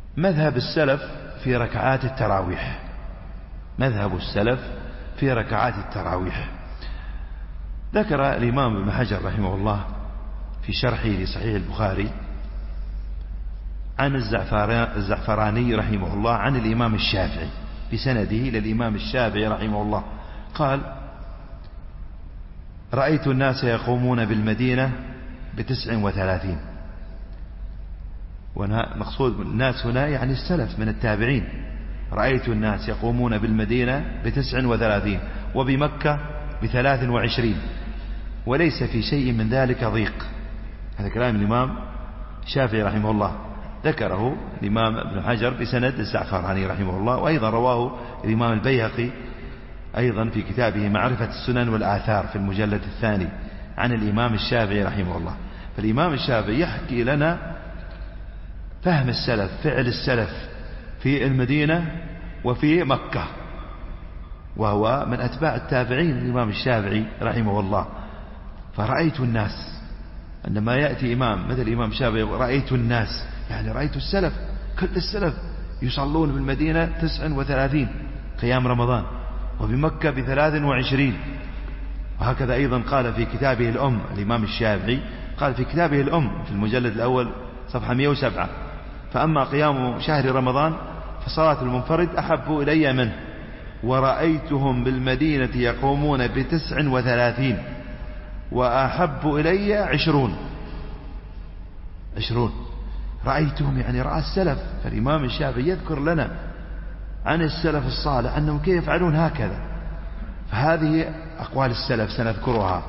مذهب السلف في ركعات التراويح. مذهب السلف في ركعات التراويح. ذكر الإمام ابن حجر رحمه الله في شرحه لصحيح البخاري عن الزعفراني رحمه الله عن الإمام الشافعي بسنده إلى الإمام الشافعي رحمه الله قال: رأيت الناس يقومون بالمدينة ب39. مقصود الناس هنا يعني السلف من التابعين. رأيت الناس يقومون بالمدينة ب39 وبمكة ب23 وليس في شيء من ذلك ضيق. هذا كلام الإمام الشافعي رحمه الله، ذكره الإمام ابن حجر بسند الزعفراني رحمه الله، وأيضا رواه الإمام البيهقي أيضا في كتابه معرفة السنن والآثار في المجلد الثاني عن الإمام الشافعي رحمه الله. فالإمام الشافعي يحكي لنا فهم السلف، فعل السلف في المدينة وفي مكة، وهو من أتباع التابعين الإمام الشافعي رحمه الله. فرأيت الناس، عندما يأتي إمام مثل الإمام الشافعي رأيت الناس يعني رأيت السلف، كل السلف يصلون بالمدينة 39 قيام رمضان وبمكة ب23. وهكذا أيضا قال في كتابه الأم الإمام الشافعي، قال في كتابه الأم في المجلد الأول صفحة 107: فأما قيام شهر رمضان فصلاة المنفرد أحب إلي منه، ورأيتهم بالمدينة يقومون ب39 وأحب إلي 20. رأيتهم يعني رأى السلف. فالإمام الشافعي يذكر لنا عن السلف الصالح أنهم كيف يفعلون هكذا. فهذه أقوال السلف سنذكرها.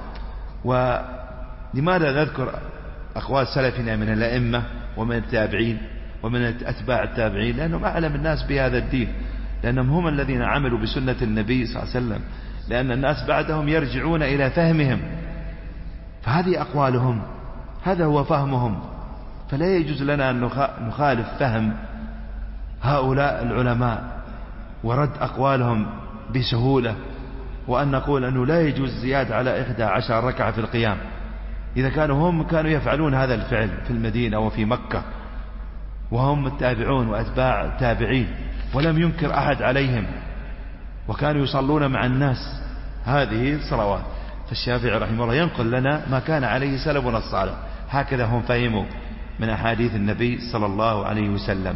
ولماذا نذكر أقوال سلفنا من الأئمة ومن التابعين ومن أتباع التابعين؟ لأنهم أعلم الناس بهذا الدين، لأنهم هم الذين عملوا بسنة النبي صلى الله عليه وسلم، لأن الناس بعدهم يرجعون إلى فهمهم. فهذه أقوالهم، هذا هو فهمهم. فلا يجوز لنا أن نخالف فهم هؤلاء العلماء ورد أقوالهم بسهولة، وأن نقول أنه لا يجوز زيادة على 11 ركعة في القيام، إذا كانوا يفعلون هذا الفعل في المدينة وفي مكة، وهم التابعون وأتباع التابعين، ولم ينكر أحد عليهم، وكانوا يصلون مع الناس هذه الصلوات. فالشافعي رحمه الله ينقل لنا ما كان عليه سلفنا الصالح، هكذا هم فهموا من أحاديث النبي صلى الله عليه وسلم.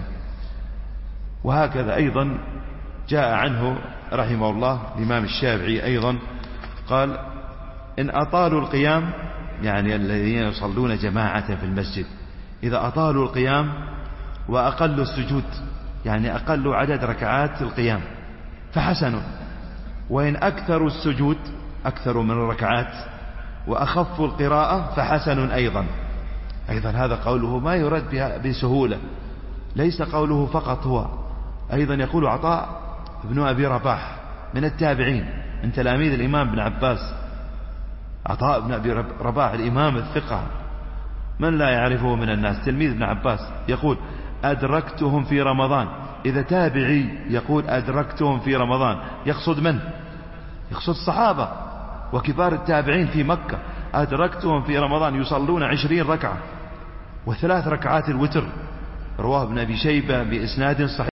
وهكذا أيضا جاء عنه رحمه الله الإمام الشافعي أيضا قال: إن أطالوا القيام، يعني الذين يصلون جماعة في المسجد، إذا أطالوا القيام وأقلوا السجود، يعني أقلوا عدد ركعات القيام، فحسن. وإن أكثروا السجود، أكثروا من الركعات، وأخفوا القراءة، فحسن أيضا. هذا قوله ما يرد بسهولة، ليس قوله فقط هو، أيضا يقول عطاء بن أبي رباح من التابعين من تلاميذ الإمام بن عباس. عطاء بن أبي رباح الإمام الثقة من لا يعرفه من الناس، تلميذ ابن عباس، يقول: أدركتهم في رمضان. إذا تابعي يقول أدركتهم في رمضان، يقصد من؟ يقصد الصحابة وكبار التابعين في مكة. أدركتهم في رمضان يصلون 20 ركعة و3 ركعات الوتر. رواه ابن أبي شيبة بإسناد صحيح.